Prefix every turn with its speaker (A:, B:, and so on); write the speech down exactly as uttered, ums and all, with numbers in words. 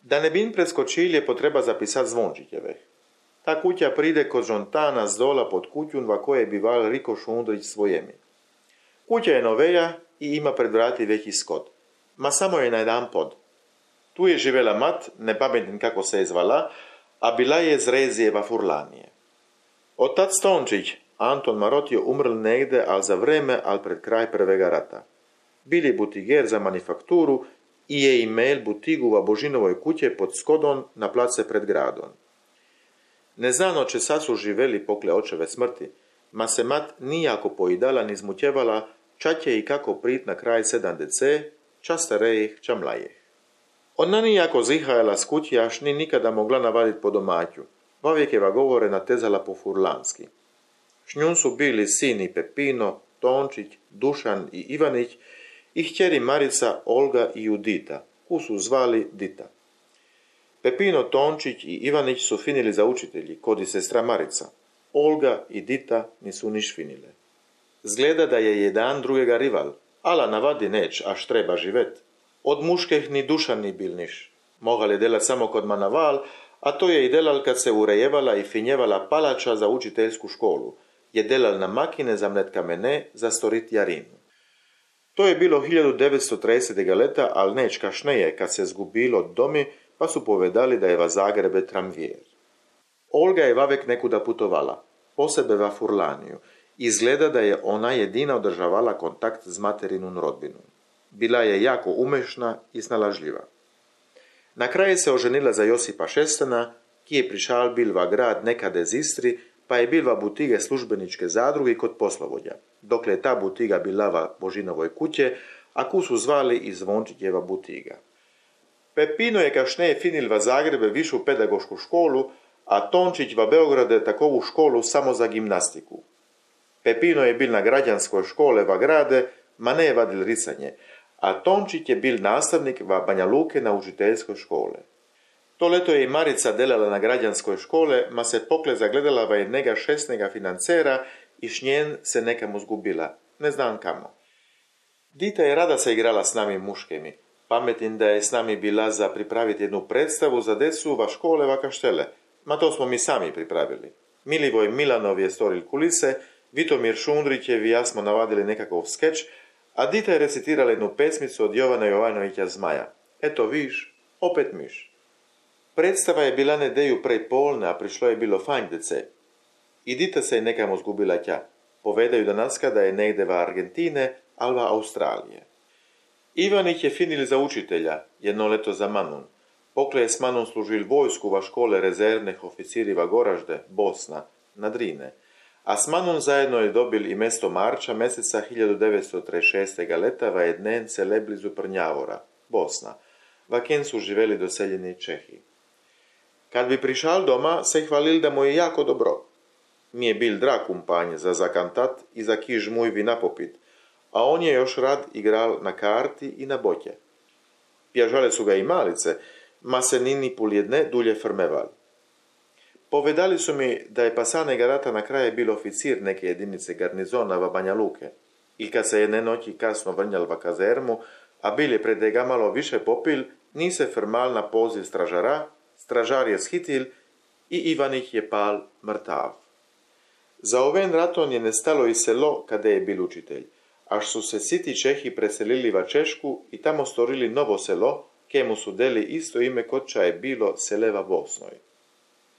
A: Da ne bin preskočili, je potreba zapisati Zvončićeve. Ta kuća pride kod žontana z dola pod kućun, va koje bival Riko Šundrić svojemi. Kuća je noveja i ima pred vrati veći skot. Ma samo je na jedan pod. Tu je živela mat, ne pametim kako se je zvala, a bila je z Rezijeva Furlanije. Otac Tončić, Anton Marotio, umrl negde, al za vreme, al pred kraj prvega rata. Bili butiger za manifakturu i je imel butigu va Božinovoj kuće pod Skodon na place pred gradom. Neznano če sad su živeli pokle očeve smrti, ma se mat nijako poidala ni zmutjevala, čak je i kako prit na kraj sedam dece, ča starejih, ča mlajih. Ona nijako zihajala s kući, až ni nikada mogla navadit po domaću. Vavijekeva govore natezala po furlanski. S njom su bili sini Pepino, Tončić, Dušan i Ivanić i hćeri Marica, Olga i Judita, ku su zvali Dita. Pepino, Tončić i Ivanić su finili za učitelji, kod i sestra Marica. Olga i Dita nisu niš finile. Zgleda da je jedan drugega rival, ala navadi neć, až treba živet. Od muškeh ni Dušan ni bil niš. Mogal je delat samo kod manaval, a to je i delal kad se urejevala i finjevala palača za učiteljsku školu. Je delal na makine za mlet kamene, za storit jarinu. To je bilo hiljadu devetsto tridesetega leta, al neć kašneje, kad se zgubilo domi, pa su povedali da je va Zagrebe tramvijer. Olga je vavek nekuda putovala, posebe va Furlaniju. Izgleda da je ona jedina održavala kontakt s materinun rodbinom. Bila je jako umešna i snalažljiva. Na kraju se oženila za Josipa Šestana, ki je prišal bil va grad nekade z Istri, pa je bil va butige službeničke zadruge kod poslovodja, dokle je ta butiga bila va Božinovoj kuće, a ku su zvali i Zvončićeva butiga. Pepino je kašneje finil va Zagrebe višu pedagošku školu, a Tončić va Beograde takovu školu samo za gimnastiku. Pepino je bil na građanskoj škole va grade, ma ne je vadil risanje, a Tončić je bil nastavnik va Banja Luke na učiteljskoj škole. To leto je i Marica delala na građanskoj škole, ma se pokle zagledala va jednega šestnega financera i šnjen se nekamo zgubila, ne znam kamo. Dita je rada se igrala s nami muškemi, pametim da je s nami bila za pripraviti jednu predstavu za decu va škole va kaštele, ma to smo mi sami pripravili. Milivoj Milanov je storil kulise, Vitomir Šundrićev i ja smo navadili nekakav skeč, a Dita je recitirala jednu pesmicu od Jovana Jovanovića Zmaja. Eto viš, opet miš. Predstava je bila nedeju prej polne, a prišlo je bilo fajn dece. I Dita se je nekamo zgubila tja. Povedaju danaska da je negde va Argentine, al va Australije. Ivanić je finil za učitelja, jedno leto za Manun. Pokle je s Manun služil vojsku va škole rezervnih oficiri va Goražde, Bosna, na Drine. A s Manom zajedno je dobil i mesto marča meseca hiljadu devetsto trideset šestega leta va jednen cele blizu Prnjavora, Bosna, va ken su živeli doseljeni Čehi. Kad bi prišal doma, se hvalil da mu je jako dobro. Mi je bil drag kumpanj za zakantat i za kiž mujvi napopit, a on je još rad igral na karti i na botje. Pjažale su ga i malice, ma se nini pul jedne dulje frmeval. Povedali su mi da je pasanega rata na kraje bil oficir neke jedinice garnizona va Banja Luke. I kad se jedne noći kasno vrnjal va kazermu, a bil je predega malo više popil, ni se frmal na poziv stražara, stražar je shitil i Ivanić je pal mrtav. Za oven raton je nestalo i selo kada je bil učitelj, až su se siti Čehi preselili va Češku i tamo storili novo selo, kemu su deli isto ime kod ča je bilo seleva Bosnoj.